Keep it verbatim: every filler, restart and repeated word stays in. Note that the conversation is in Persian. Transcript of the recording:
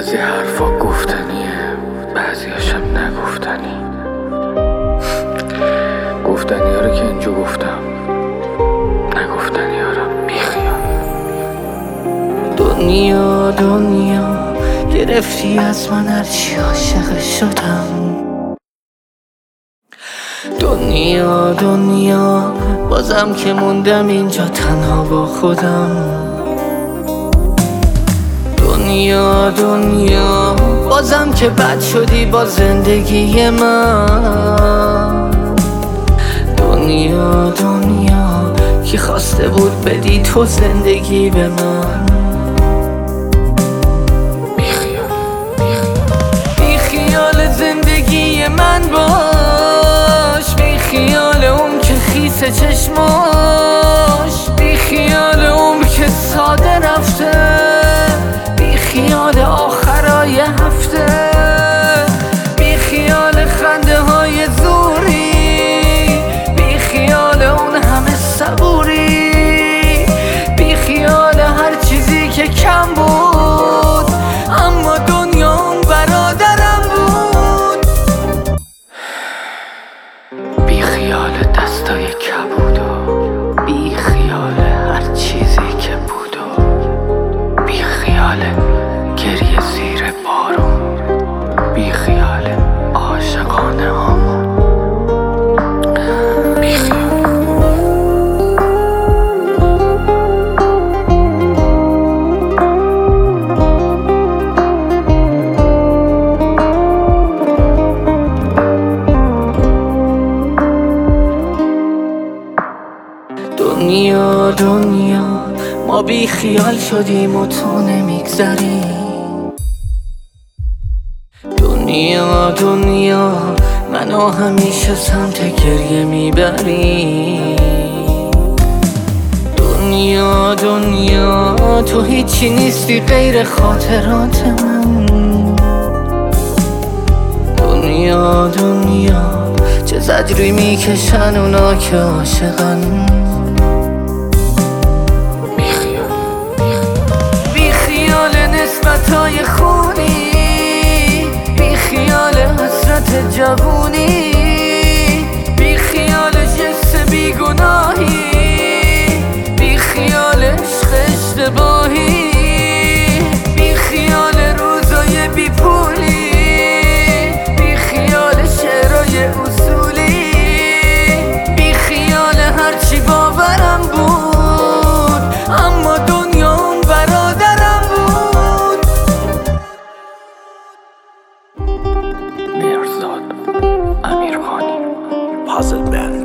بعضی حرفا گفتنیه، بعضیاشم نگفتنی. گفتنی ها رو که اینجا گفتم، نگفتنی ها رو بیخیال. دنیا دنیا گرفتی از من هرچی عاشق شدم. دنیا دنیا بازم که موندم اینجا تنها با خودم. دنیا دنیا بازم که بد شدی با زندگی من. دنیا دنیا کی خواسته بود بدی تو زندگی به من. بیخیال بیخیال زندگی من باش، بیخیال اون که خیس چشماش، بیخیال اون که ساده رفته، بیخیال آخرای هفته، بیخیال خنده های زوری، بیخیال اون همه صبوری، بیخیال هر چیزی که کم بود اما دنیا اون برادرم بود. بیخیال دستای کبودو، بیخیال هر چیزی که بودو، بیخیال گریه زیر بارون، بیخیال عاشقانه هامون. بیخیال دنیا دنیا ما بی خیال شدیم و تو نمیگذری. دنیا دنیا منو همیشه سمت گریه میبری. دنیا دنیا تو هیچی نیستی غیر خاطرات من. دنیا دنیا چه زجری میکشن اونا که عاشقن. نسبتای خونی، بی خیال حسرت جوونی، بی خیال جس بی گناهی، بی خیال عشق اشتباهی، بی خیال روزای بی پولی، بی خیال شعرهای اصولی، بی خیال هرچی باورم بود اما دنیا اون برادرم بود. مرزاد امیرخانی پازل بند.